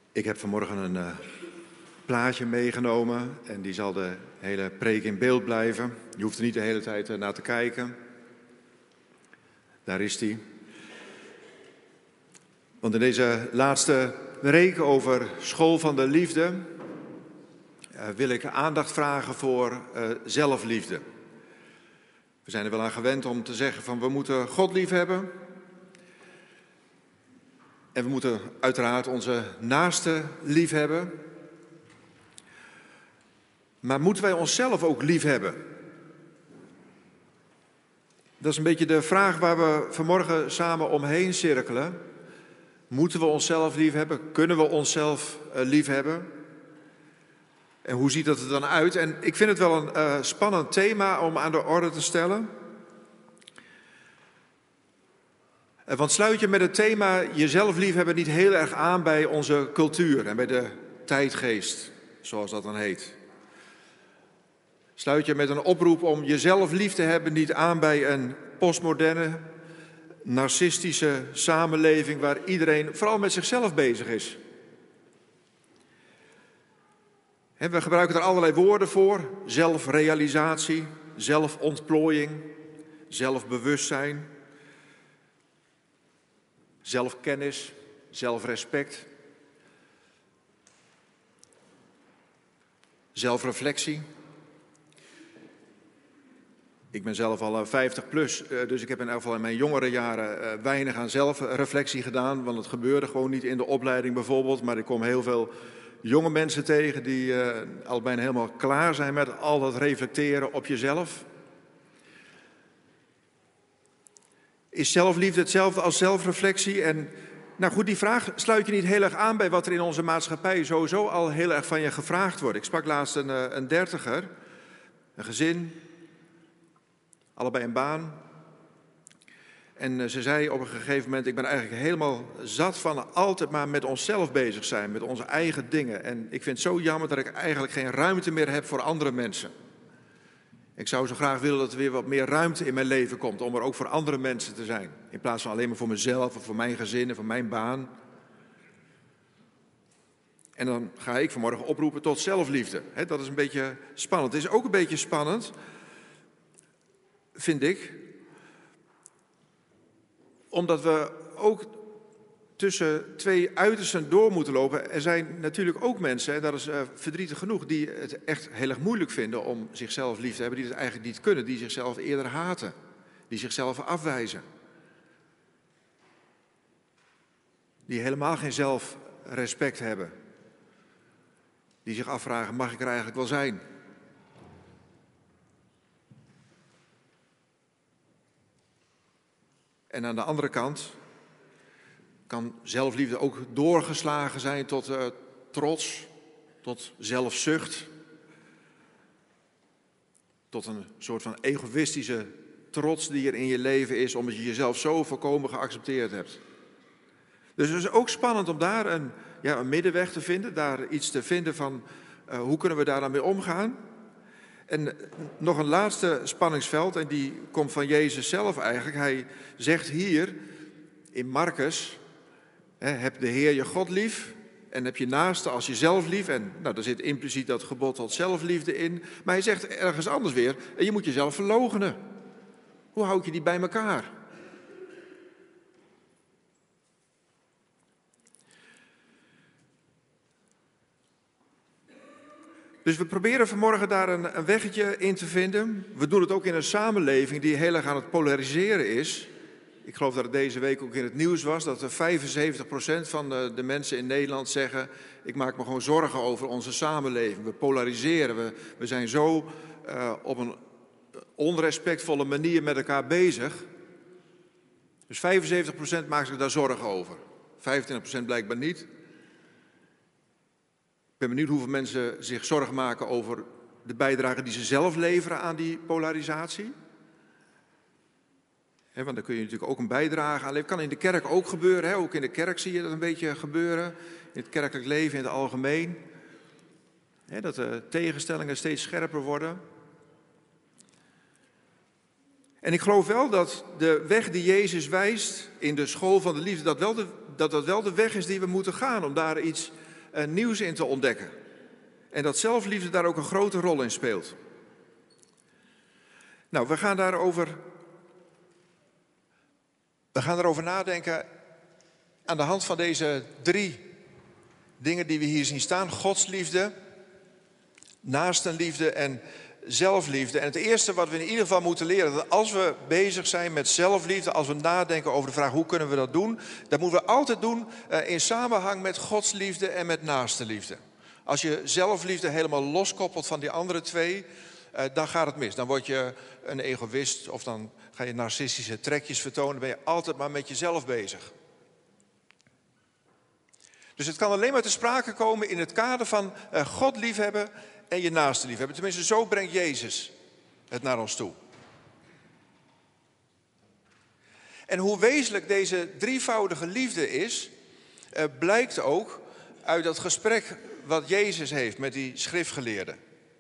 Ik heb vanmorgen een plaatje meegenomen en die zal de hele preek in beeld blijven. Je hoeft er niet de hele tijd naar te kijken. Daar is die. Want in deze laatste preek over school van de liefde wil ik aandacht vragen voor zelfliefde. We zijn er wel aan gewend om te zeggen van we moeten God lief hebben. En we moeten uiteraard onze naaste lief hebben. Maar moeten wij onszelf ook lief hebben? Dat is een beetje de vraag waar we vanmorgen samen omheen cirkelen. Moeten we onszelf lief hebben? Kunnen we onszelf lief hebben? En hoe ziet dat er dan uit? En ik vind het wel een spannend thema om aan de orde te stellen. Want sluit je met het thema jezelf liefhebben niet heel erg aan bij onze cultuur en bij de tijdgeest, zoals dat dan heet. Sluit je met een oproep om jezelf lief te hebben niet aan bij een postmoderne, narcistische samenleving waar iedereen vooral met zichzelf bezig is. We gebruiken er allerlei woorden voor: zelfrealisatie, zelfontplooiing, zelfbewustzijn. Zelfkennis, zelfrespect, zelfreflectie. Ik ben zelf al 50 plus, dus ik heb in elk geval in mijn jongere jaren weinig aan zelfreflectie gedaan. Want het gebeurde gewoon niet in de opleiding bijvoorbeeld. Maar ik kom heel veel jonge mensen tegen die al bijna helemaal klaar zijn met al dat reflecteren op jezelf. Is zelfliefde hetzelfde als zelfreflectie? En nou goed, die vraag sluit je niet heel erg aan bij wat er in onze maatschappij sowieso al heel erg van je gevraagd wordt. Ik sprak laatst een dertiger, een gezin, allebei een baan. En ze zei op een gegeven moment: ik ben eigenlijk helemaal zat van altijd maar met onszelf bezig zijn, met onze eigen dingen. En ik vind het zo jammer dat ik eigenlijk geen ruimte meer heb voor andere mensen. Ik zou zo graag willen dat er weer wat meer ruimte in mijn leven komt om er ook voor andere mensen te zijn. In plaats van alleen maar voor mezelf of voor mijn gezin en voor mijn baan. En dan ga ik vanmorgen oproepen tot zelfliefde. Dat is een beetje spannend. Het is ook een beetje spannend, vind ik. Omdat we ook tussen twee uitersten door moeten lopen. Er zijn natuurlijk ook mensen, en dat is verdrietig genoeg, die het echt heel erg moeilijk vinden om zichzelf lief te hebben. Die het eigenlijk niet kunnen, die zichzelf eerder haten. Die zichzelf afwijzen. Die helemaal geen zelfrespect hebben. Die zich afvragen, mag ik er eigenlijk wel zijn? En aan de andere kant kan zelfliefde ook doorgeslagen zijn tot trots, tot zelfzucht. Tot een soort van egoïstische trots die er in je leven is, omdat je jezelf zo volkomen geaccepteerd hebt. Dus het is ook spannend om daar een middenweg te vinden, daar iets te vinden van hoe kunnen we daar dan mee omgaan. En nog een laatste spanningsveld, en die komt van Jezus zelf eigenlijk. Hij zegt hier in Marcus: heb de Heer je God lief en heb je naaste als jezelf lief. En nou, daar zit impliciet dat gebod tot zelfliefde in. Maar hij zegt ergens anders weer: en je moet jezelf verloochenen. Hoe houd je die bij elkaar? Dus we proberen vanmorgen daar een weggetje in te vinden. We doen het ook in een samenleving die heel erg aan het polariseren is. Ik geloof dat het deze week ook in het nieuws was dat 75% van de mensen in Nederland zeggen: ik maak me gewoon zorgen over onze samenleving. We polariseren, we zijn zo op een onrespectvolle manier met elkaar bezig. Dus 75% maakt zich daar zorgen over. 25% blijkbaar niet. Ik ben benieuwd hoeveel mensen zich zorgen maken over de bijdrage die ze zelf leveren aan die polarisatie. Want daar kun je natuurlijk ook een bijdrage aan leveren. Kan in de kerk ook gebeuren. Ook in de kerk zie je dat een beetje gebeuren. In het kerkelijk leven in het algemeen. Dat de tegenstellingen steeds scherper worden. En ik geloof wel dat de weg die Jezus wijst in de school van de liefde, dat wel de weg is die we moeten gaan om daar iets nieuws in te ontdekken. En dat zelfliefde daar ook een grote rol in speelt. Nou, we gaan daarover nadenken aan de hand van deze 3 dingen die we hier zien staan. Godsliefde, naastenliefde en zelfliefde. En het eerste wat we in ieder geval moeten leren, dat als we bezig zijn met zelfliefde, als we nadenken over de vraag hoe kunnen we dat doen, dat moeten we altijd doen in samenhang met godsliefde en met naastenliefde. Als je zelfliefde helemaal loskoppelt van die andere 2, dan gaat het mis. Dan word je een egoïst of dan ga je narcistische trekjes vertonen. Dan ben je altijd maar met jezelf bezig. Dus het kan alleen maar te sprake komen in het kader van God liefhebben en je naaste liefhebben. Tenminste, zo brengt Jezus het naar ons toe. En hoe wezenlijk deze drievoudige liefde is, blijkt ook uit dat gesprek wat Jezus heeft met die schriftgeleerde.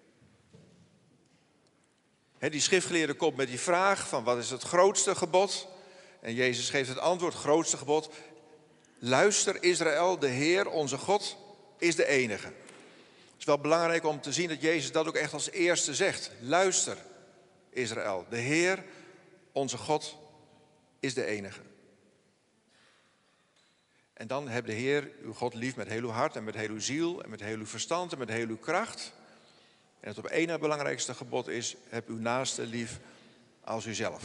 Die schriftgeleerde komt met die vraag van wat is het grootste gebod? En Jezus geeft het antwoord, het grootste gebod. Luister Israël, de Heer, onze God, is de enige. Het is wel belangrijk om te zien dat Jezus dat ook echt als eerste zegt. Luister Israël, de Heer, onze God, is de enige. En dan heb de Heer uw God lief met heel uw hart en met heel uw ziel en met heel uw verstand en met heel uw kracht. En het op één na belangrijkste gebod is, heb uw naaste lief als uzelf.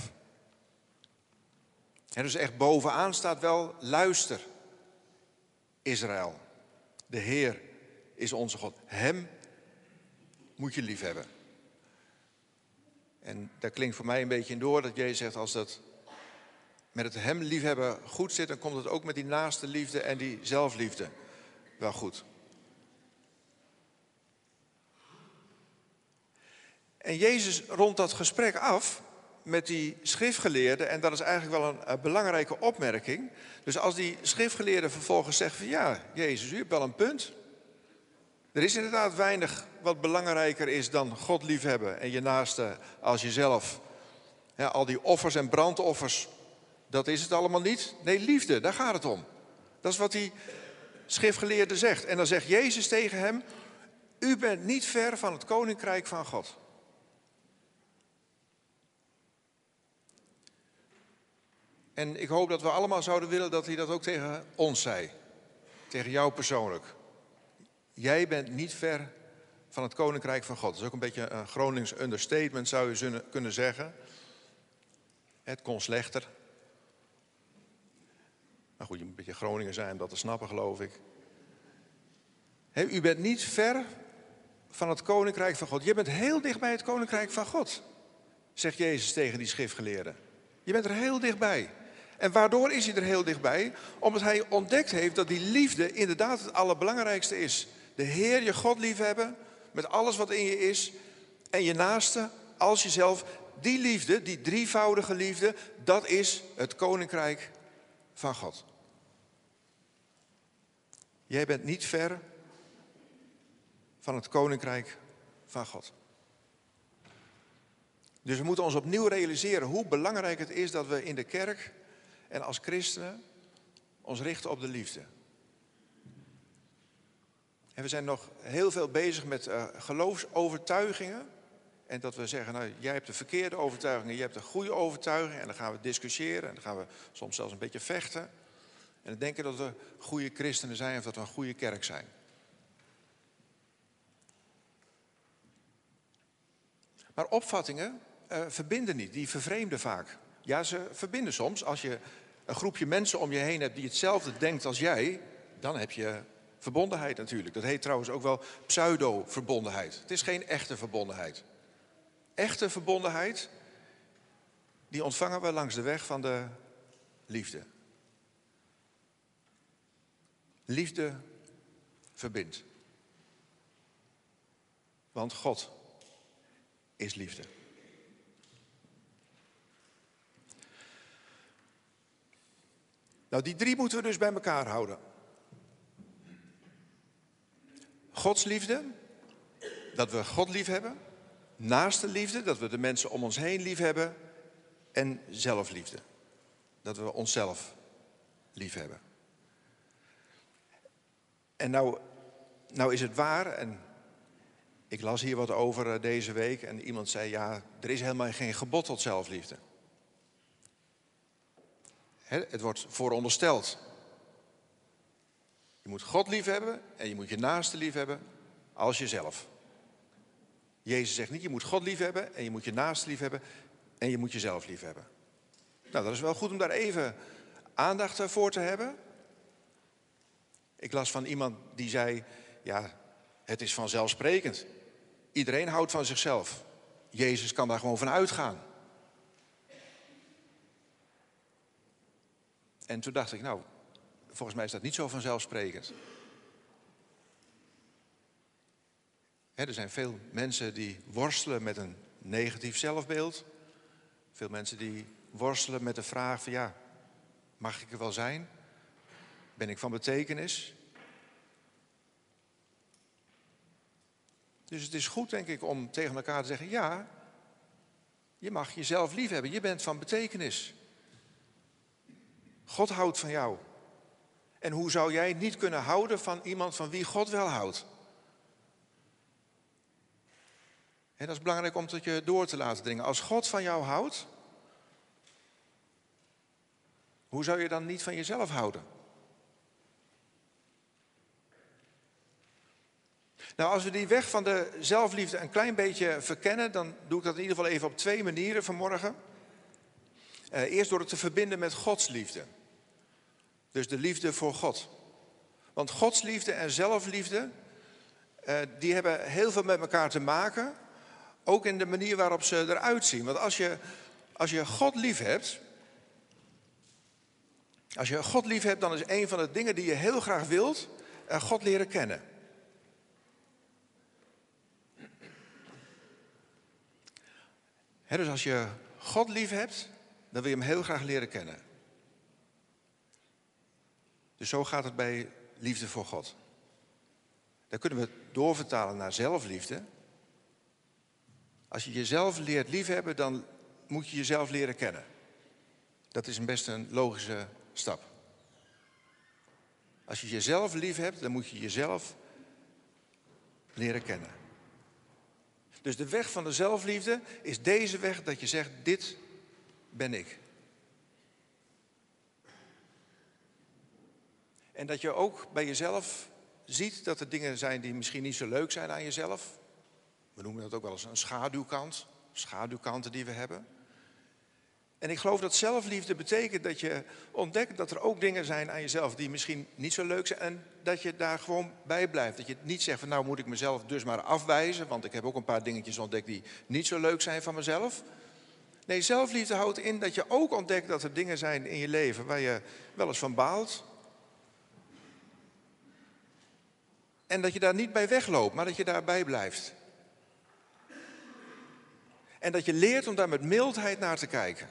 En dus echt bovenaan staat wel, luister Israël. De Heer is onze God. Hem moet je lief hebben. En daar klinkt voor mij een beetje in door dat Jezus zegt, als dat met het hem liefhebben goed zit, dan komt het ook met die naaste liefde en die zelfliefde wel goed. En Jezus rondt dat gesprek af met die schriftgeleerde. En dat is eigenlijk wel een belangrijke opmerking. Dus als die schriftgeleerde vervolgens zegt van ja, Jezus, u hebt wel een punt. Er is inderdaad weinig wat belangrijker is dan God liefhebben en je naaste als jezelf. Ja, al die offers en brandoffers, dat is het allemaal niet. Nee, liefde, daar gaat het om. Dat is wat die schriftgeleerde zegt. En dan zegt Jezus tegen hem, u bent niet ver van het koninkrijk van God. En ik hoop dat we allemaal zouden willen dat hij dat ook tegen ons zei. Tegen jou persoonlijk. Jij bent niet ver van het koninkrijk van God. Dat is ook een beetje een Gronings understatement, zou je kunnen zeggen. Het kon slechter. Maar goed, je moet een beetje Groninger zijn om dat te snappen, geloof ik. U bent niet ver van het koninkrijk van God. Je bent heel dicht bij het koninkrijk van God, zegt Jezus tegen die schriftgeleerden. Je bent er heel dichtbij. En waardoor is hij er heel dichtbij? Omdat hij ontdekt heeft dat die liefde inderdaad het allerbelangrijkste is. De Heer, je God liefhebben, met alles wat in je is. En je naaste, als jezelf. Die liefde, die drievoudige liefde, dat is het koninkrijk van God. Jij bent niet ver van het koninkrijk van God. Dus we moeten ons opnieuw realiseren hoe belangrijk het is dat we in de kerk en als christenen ons richten op de liefde. En we zijn nog heel veel bezig met geloofsovertuigingen. En dat we zeggen, nou, jij hebt de verkeerde overtuigingen, jij hebt de goede overtuiging. En dan gaan we discussiëren en dan gaan we soms zelfs een beetje vechten. En dan denken dat we goede christenen zijn of dat we een goede kerk zijn. Maar opvattingen verbinden niet, die vervreemden vaak. Ja, ze verbinden soms. Als je een groepje mensen om je heen hebt die hetzelfde denkt als jij, dan heb je verbondenheid natuurlijk. Dat heet trouwens ook wel pseudo-verbondenheid. Het is geen echte verbondenheid. Echte verbondenheid, die ontvangen we langs de weg van de liefde. Liefde verbindt. Want God is liefde. Nou, die 3 moeten we dus bij elkaar houden. Gods liefde, dat we God lief hebben. Naaste liefde, dat we de mensen om ons heen lief hebben. En zelfliefde, dat we onszelf lief hebben. En nou Nou is het waar, en ik las hier wat over deze week en iemand zei, ja, er is helemaal geen gebod tot zelfliefde. Het wordt voorondersteld. Je moet God lief hebben en je moet je naaste lief hebben als jezelf. Jezus zegt niet, je moet God lief hebben en je moet je naaste lief hebben en je moet jezelf lief hebben. Nou, dat is wel goed om daar even aandacht voor te hebben. Ik las van iemand die zei, ja, het is vanzelfsprekend. Iedereen houdt van zichzelf. Jezus kan daar gewoon van uitgaan. En toen dacht ik, nou, volgens mij is dat niet zo vanzelfsprekend. Er zijn veel mensen die worstelen met een negatief zelfbeeld. Veel mensen die worstelen met de vraag van, ja, mag ik er wel zijn? Ben ik van betekenis? Dus het is goed, denk ik, om tegen elkaar te zeggen, ja, je mag jezelf lief hebben. Je bent van betekenis. God houdt van jou. En hoe zou jij niet kunnen houden van iemand van wie God wel houdt? En dat is belangrijk om tot je door te laten dringen. Als God van jou houdt, hoe zou je dan niet van jezelf houden? Nou, als we die weg van de zelfliefde een klein beetje verkennen, dan doe ik dat in ieder geval even op 2 manieren vanmorgen. Eerst door het te verbinden met Gods liefde. Dus de liefde voor God. Want Gods liefde en zelfliefde, die hebben heel veel met elkaar te maken. Ook in de manier waarop ze eruit zien. Want als je God lief hebt, dan is een van de dingen die je heel graag wilt, God leren kennen. Dus als je God lief hebt, dan wil je hem heel graag leren kennen. Dus zo gaat het bij liefde voor God. Dan kunnen we het doorvertalen naar zelfliefde. Als je jezelf leert liefhebben, dan moet je jezelf leren kennen. Dat is best een logische stap. Als je jezelf lief hebt, dan moet je jezelf leren kennen. Dus de weg van de zelfliefde is deze weg dat je zegt, dit ben ik. En dat je ook bij jezelf ziet dat er dingen zijn die misschien niet zo leuk zijn aan jezelf. We noemen dat ook wel eens een schaduwkant. Schaduwkanten die we hebben. En ik geloof dat zelfliefde betekent dat je ontdekt dat er ook dingen zijn aan jezelf die misschien niet zo leuk zijn. En dat je daar gewoon bij blijft. Dat je niet zegt van nou moet ik mezelf dus maar afwijzen. Want ik heb ook een paar dingetjes ontdekt die niet zo leuk zijn van mezelf. Nee, zelfliefde houdt in dat je ook ontdekt dat er dingen zijn in je leven waar je wel eens van baalt. En dat je daar niet bij wegloopt, maar dat je daarbij blijft. En dat je leert om daar met mildheid naar te kijken.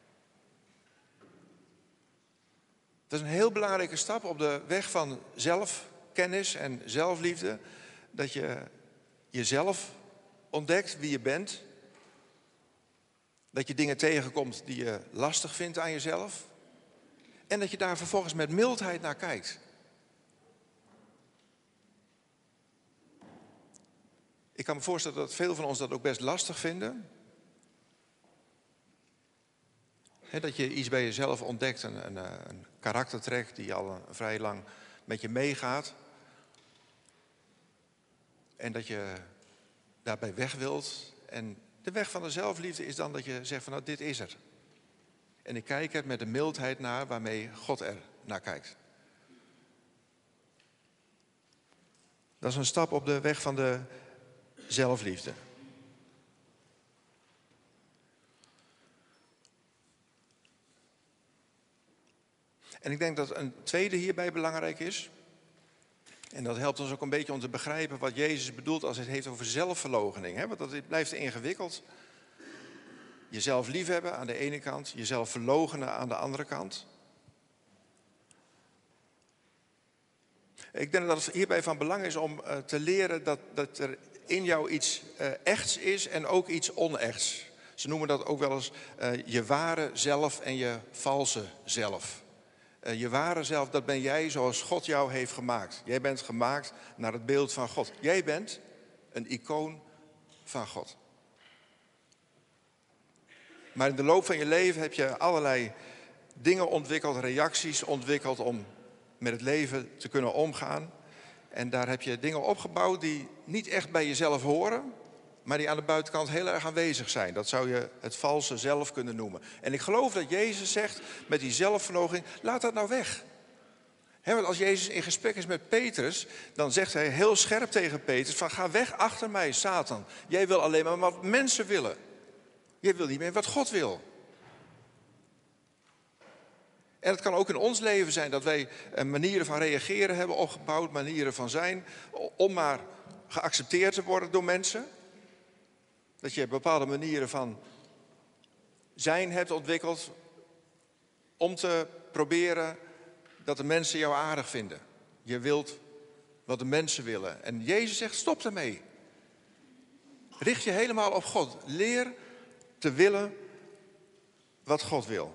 Dat is een heel belangrijke stap op de weg van zelfkennis en zelfliefde. Dat je jezelf ontdekt wie je bent. Dat je dingen tegenkomt die je lastig vindt aan jezelf. En dat je daar vervolgens met mildheid naar kijkt. Ik kan me voorstellen dat veel van ons dat ook best lastig vinden. Dat je iets bij jezelf ontdekt, een karaktertrek die al vrij lang met je meegaat. En dat je daarbij weg wilt. En de weg van de zelfliefde is dan dat je zegt van nou dit is er. En ik kijk er met de mildheid naar waarmee God er naar kijkt. Dat is een stap op de weg van de zelfliefde. En ik denk dat een tweede hierbij belangrijk is. En dat helpt ons ook een beetje om te begrijpen wat Jezus bedoelt als hij het heeft over zelfverloochening. Want dat blijft ingewikkeld. Jezelf liefhebben aan de ene kant, jezelf verloochenen aan de andere kant. Ik denk dat het hierbij van belang is om te leren dat er in jou iets echts is en ook iets onechts. Ze noemen dat ook wel eens je ware zelf en je valse zelf. Je ware zelf, dat ben jij zoals God jou heeft gemaakt. Jij bent gemaakt naar het beeld van God. Jij bent een icoon van God. Maar in de loop van je leven heb je allerlei dingen ontwikkeld, reacties ontwikkeld om met het leven te kunnen omgaan. En daar heb je dingen opgebouwd die niet echt bij jezelf horen, maar die aan de buitenkant heel erg aanwezig zijn. Dat zou je het valse zelf kunnen noemen. En ik geloof dat Jezus zegt met die zelfverloochening, laat dat nou weg. Want als Jezus in gesprek is met Petrus, dan zegt hij heel scherp tegen Petrus van ga weg achter mij, Satan. Jij wil alleen maar wat mensen willen. Jij wil niet meer wat God wil. En het kan ook in ons leven zijn dat wij manieren van reageren hebben opgebouwd, manieren van zijn, om maar geaccepteerd te worden door mensen. Dat je bepaalde manieren van zijn hebt ontwikkeld om te proberen dat de mensen jou aardig vinden. Je wilt wat de mensen willen. En Jezus zegt, stop daarmee. Richt je helemaal op God. Leer te willen wat God wil.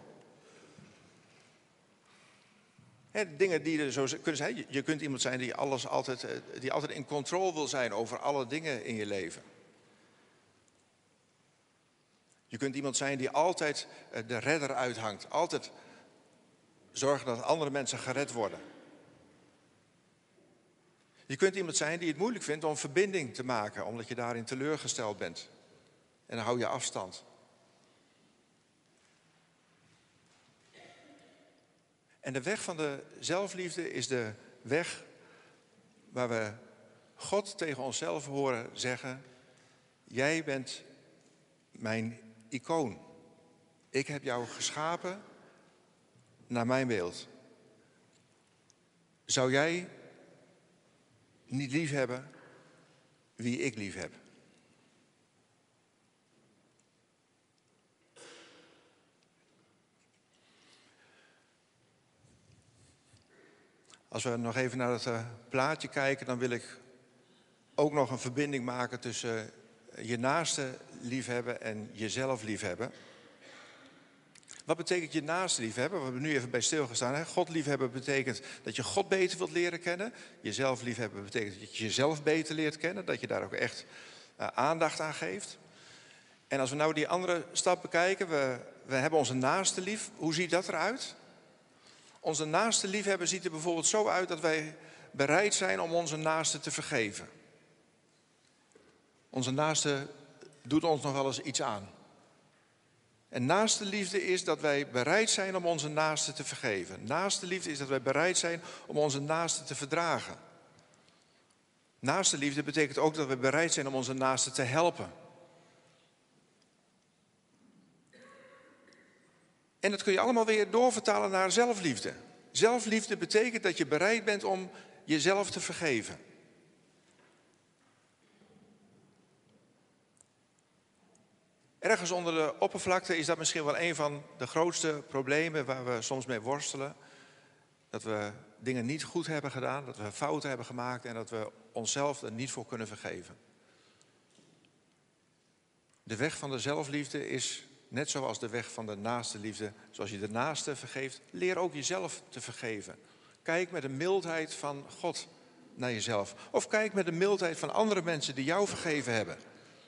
Dingen die er zo kunnen zijn. Je kunt iemand zijn die altijd in controle wil zijn over alle dingen in je leven. Je kunt iemand zijn die altijd de redder uithangt. Altijd zorgen dat andere mensen gered worden. Je kunt iemand zijn die het moeilijk vindt om verbinding te maken, omdat je daarin teleurgesteld bent. En dan hou je afstand. En de weg van de zelfliefde is de weg waar we God tegen onszelf horen zeggen, jij bent mijn icoon. Ik heb jou geschapen naar mijn beeld. Zou jij niet lief hebben wie ik lief heb? Als we nog even naar het plaatje kijken, dan wil ik ook nog een verbinding maken tussen je naaste liefhebben en jezelf liefhebben. Wat betekent je naaste liefhebben? We hebben nu even bij stilgestaan. God liefhebben betekent dat je God beter wilt leren kennen. Jezelf liefhebben betekent dat je jezelf beter leert kennen. Dat je daar ook echt aandacht aan geeft. En als we nou die andere stap bekijken, we hebben onze naaste lief. Hoe ziet dat eruit? Onze naaste liefhebben ziet er bijvoorbeeld zo uit dat wij bereid zijn om onze naaste te vergeven. Onze naaste doet ons nog wel eens iets aan. En naaste liefde is dat wij bereid zijn om onze naaste te vergeven. Naaste liefde is dat wij bereid zijn om onze naaste te verdragen. Naaste liefde betekent ook dat we bereid zijn om onze naaste te helpen. En dat kun je allemaal weer doorvertalen naar zelfliefde. Zelfliefde betekent dat je bereid bent om jezelf te vergeven. Ergens onder de oppervlakte is dat misschien wel een van de grootste problemen waar we soms mee worstelen. Dat we dingen niet goed hebben gedaan, dat we fouten hebben gemaakt en dat we onszelf er niet voor kunnen vergeven. De weg van de zelfliefde is net zoals de weg van de naaste liefde. Zoals je de naaste vergeeft, leer ook jezelf te vergeven. Kijk met de mildheid van God naar jezelf. Of kijk met de mildheid van andere mensen die jou vergeven hebben.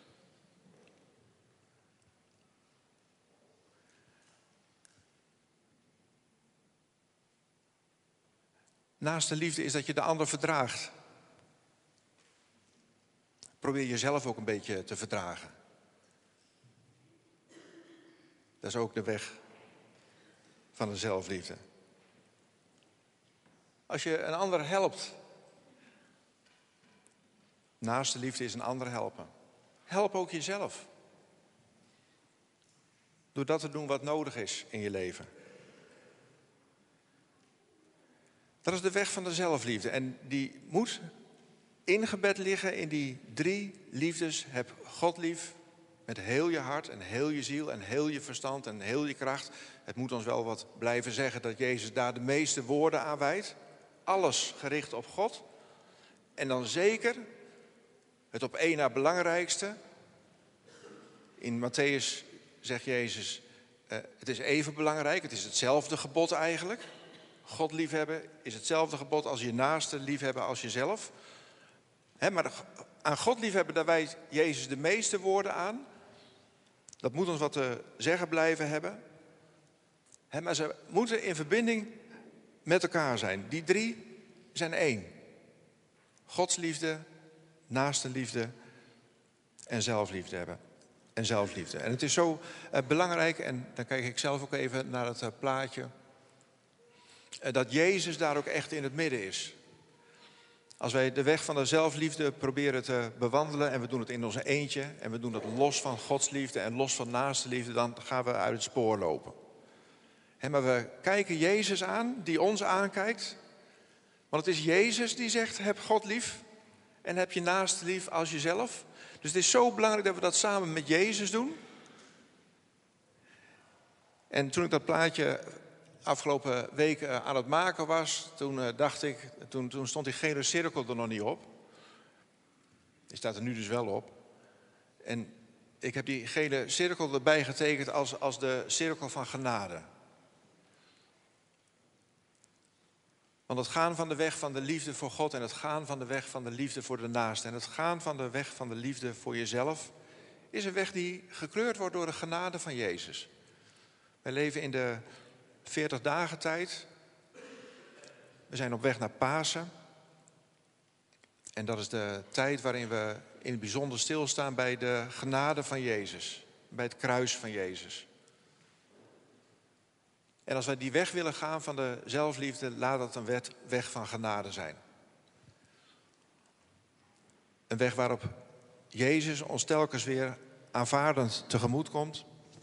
Naaste liefde is dat je de ander verdraagt. Probeer jezelf ook een beetje te verdragen. Dat is ook de weg van de zelfliefde. Als je een ander helpt. Naaste liefde is een ander helpen. Help ook jezelf. Door dat te doen wat nodig is in je leven. Dat is de weg van de zelfliefde. En die moet ingebed liggen in die 3 liefdes. Heb God lief met heel je hart en heel je ziel en heel je verstand en heel je kracht. Het moet ons wel wat blijven zeggen dat Jezus daar de meeste woorden aan wijdt. Alles gericht op God. En dan zeker het op één na belangrijkste. In Matthäus zegt Jezus, het is even belangrijk, het is hetzelfde gebod eigenlijk. God liefhebben is hetzelfde gebod als je naaste liefhebben als jezelf. Maar aan God liefhebben, daar wijst Jezus de meeste woorden aan. Dat moet ons wat te zeggen blijven hebben. Maar ze moeten in verbinding met elkaar zijn. Die drie zijn één. Gods liefde, naaste liefde en zelfliefde hebben. En zelfliefde. En het is zo belangrijk, en dan kijk ik zelf ook even naar het plaatje, dat Jezus daar ook echt in het midden is. Als wij de weg van de zelfliefde proberen te bewandelen en we doen het in onze eentje en we doen het los van Gods liefde en los van naaste liefde, dan gaan we uit het spoor lopen. Maar we kijken Jezus aan, die ons aankijkt. Want het is Jezus die zegt, heb God lief en heb je naaste lief als jezelf. Dus het is zo belangrijk dat we dat samen met Jezus doen. En toen ik dat plaatje afgelopen week aan het maken was, toen stond die gele cirkel er nog niet op. Die staat er nu dus wel op. En ik heb die gele cirkel erbij getekend als de cirkel van genade. Want het gaan van de weg van de liefde voor God en het gaan van de weg van de liefde voor de naaste en het gaan van de weg van de liefde voor jezelf is een weg die gekleurd wordt door de genade van Jezus. Wij leven in de 40 dagen tijd. We zijn op weg naar Pasen. En dat is de tijd waarin we in het bijzonder stilstaan bij de genade van Jezus. Bij het kruis van Jezus. En als wij die weg willen gaan van de zelfliefde, laat dat een weg van genade zijn. Een weg waarop Jezus ons telkens weer aanvaardend tegemoet komt.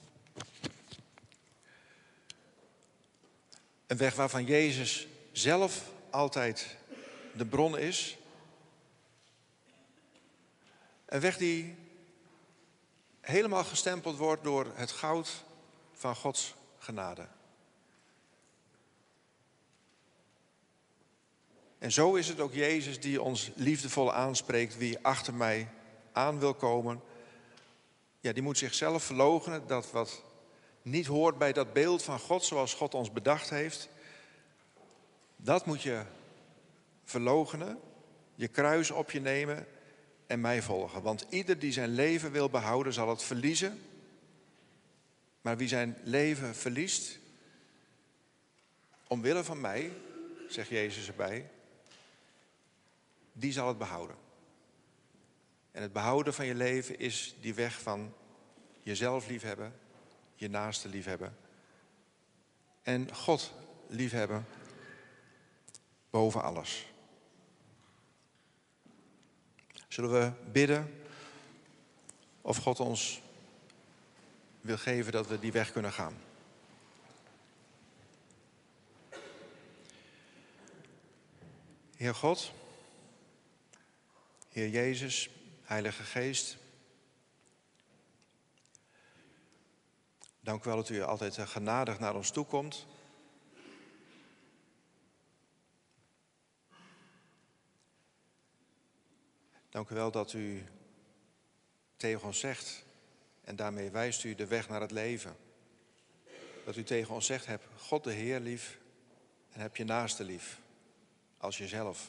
Een weg waarvan Jezus zelf altijd de bron is. Een weg die helemaal gestempeld wordt door het goud van Gods genade. En zo is het ook Jezus die ons liefdevol aanspreekt. Wie achter mij aan wil komen, ja, die moet zichzelf verloochenen. Dat wat niet hoort bij dat beeld van God zoals God ons bedacht heeft, dat moet je verloochenen, je kruis op je nemen en mij volgen. Want ieder die zijn leven wil behouden, zal het verliezen. Maar wie zijn leven verliest, omwille van mij, zegt Jezus erbij, die zal het behouden. En het behouden van je leven is die weg van jezelf liefhebben, je naaste liefhebben en God liefhebben boven alles. Zullen we bidden of God ons wil geven dat we die weg kunnen gaan? Heer God, Heer Jezus, Heilige Geest, dank u wel dat u altijd genadig naar ons toe komt. Dank u wel dat u tegen ons zegt, en daarmee wijst u de weg naar het leven. Dat u tegen ons zegt, heb God de Heer lief en heb je naaste lief, als jezelf.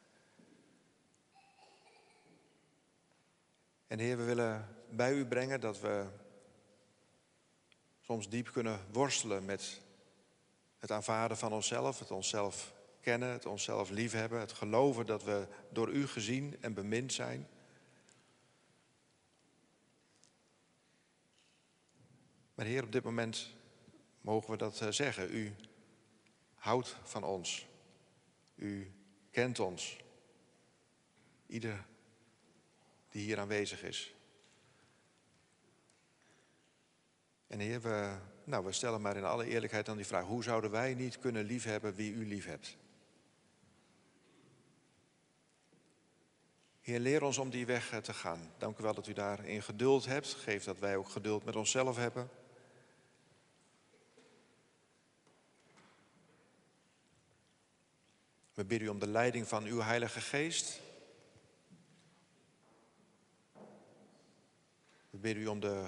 En Heer, we willen bij u brengen dat we soms diep kunnen worstelen met het aanvaarden van onszelf, het onszelf kennen, het onszelf liefhebben, het geloven dat we door u gezien en bemind zijn. Maar Heer, op dit moment mogen we dat zeggen. U houdt van ons. U kent ons. Ieder die hier aanwezig is. En Heer, we stellen maar in alle eerlijkheid dan die vraag: hoe zouden wij niet kunnen liefhebben wie u liefhebt? Heer, leer ons om die weg te gaan. Dank u wel dat u daarin geduld hebt. Geef dat wij ook geduld met onszelf hebben. We bidden u om de leiding van uw Heilige Geest. We bidden u om de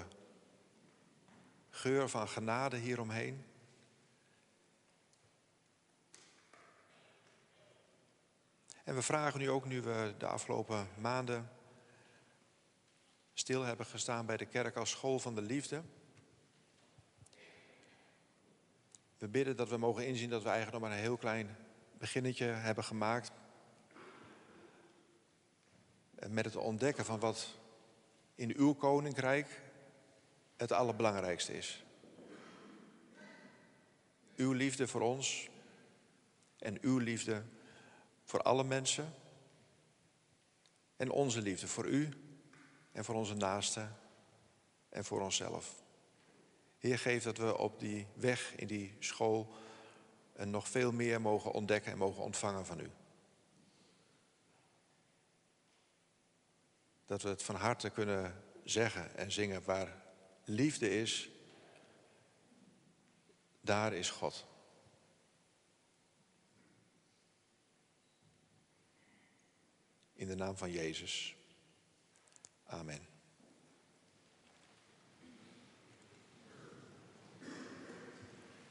geur van genade hieromheen. En we vragen u ook, nu we de afgelopen maanden stil hebben gestaan bij de kerk als school van de liefde. We bidden dat we mogen inzien dat we eigenlijk nog maar een heel klein beginnetje hebben gemaakt. Met het ontdekken van wat in uw koninkrijk het allerbelangrijkste is. Uw liefde voor ons en uw liefde voor alle mensen. En onze liefde voor u en voor onze naasten en voor onszelf. Heer, geef dat we op die weg, in die school, nog veel meer mogen ontdekken en mogen ontvangen van u. Dat we het van harte kunnen zeggen en zingen: waar liefde is, daar is God. In de naam van Jezus. Amen.